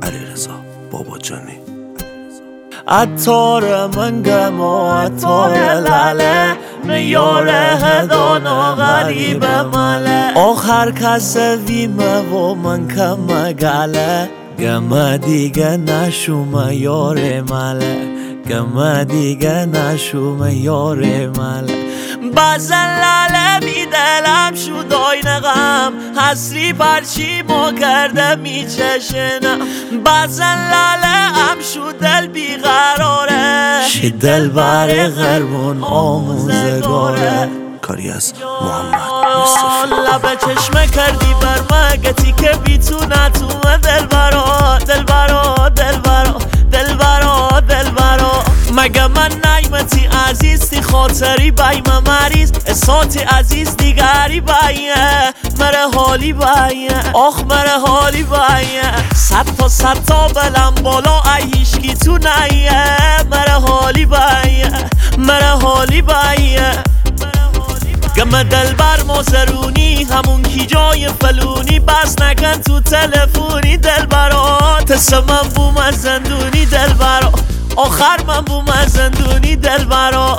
علیرضا باباجانی. عطار منگم و عطار لاله میار هدانا غریب ماله آخر کس ویمه و من کم گله گم دیگه نشوم یار ماله گم دیگه نشوم یار ماله بعضا لاله بی دلم شد آینه غم حسری پرچی ما کرده می چشنم بعضا لاله هم شد دل بیقراره شی دل بر غربون آموزگاره. کاری از محمد یوسفی. لبه چشمه کردی بر مگتی که بیتونه تو دل برا دل برا دل برا دل برا دل برا مگه من نعمتی عزیزی خاطری بایم مریض اساتی عزیز دیگری بایم مره حالی بایم آخ مره حالی بایم صد تا بلم بالا ایشکی تو نیه مره حالی بایم مره حالی بایم گم دل بر مازرونی همون کی جای فلونی بس نکن تو تلفونی دل برا تسه من بوم از زندونی دل برا آخر من بوم از زندونی دل برا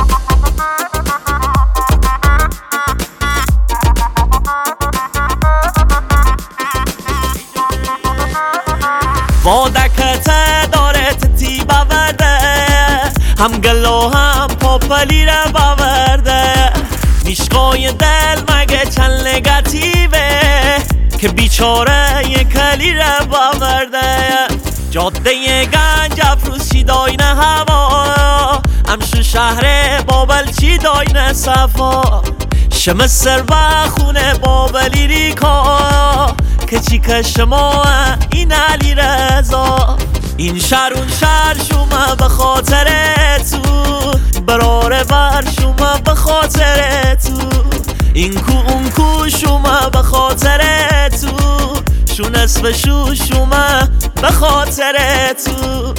وادکته داره تی بورده هم گلو هم پاپلی را بورده نیشقای دل مگه چند نگاتیوه که بیچاره یک کلی را باورده جاده گنج افروز چی داینه هوا همشو شهر بابل چی داینه صفا شم سر و خونه بابلی ریکا که چی که شما این علی رضا این شهر اون شهر شما به خاطر تو براره بر شما به خاطر تو این کو اون کو شما به خاطر تو شون اسم شو شما به خاطر تو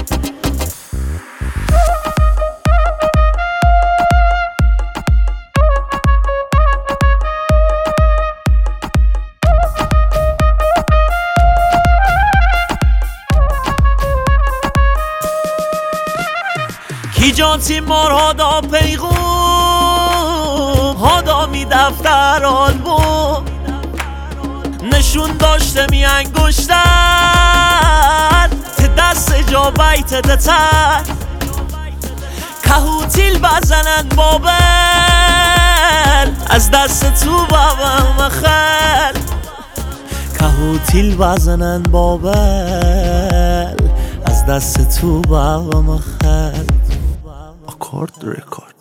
کی جانتی مارها دا پیغوم هادا می دفتر آلبوم نشون داشته می انگشتر ته دست جا بیت دتر کهوتیل بزنن بابل از دست تو بابا مخل کهوتیل بزنن بابل از دست تو بابا مخل. آکورد رکورد.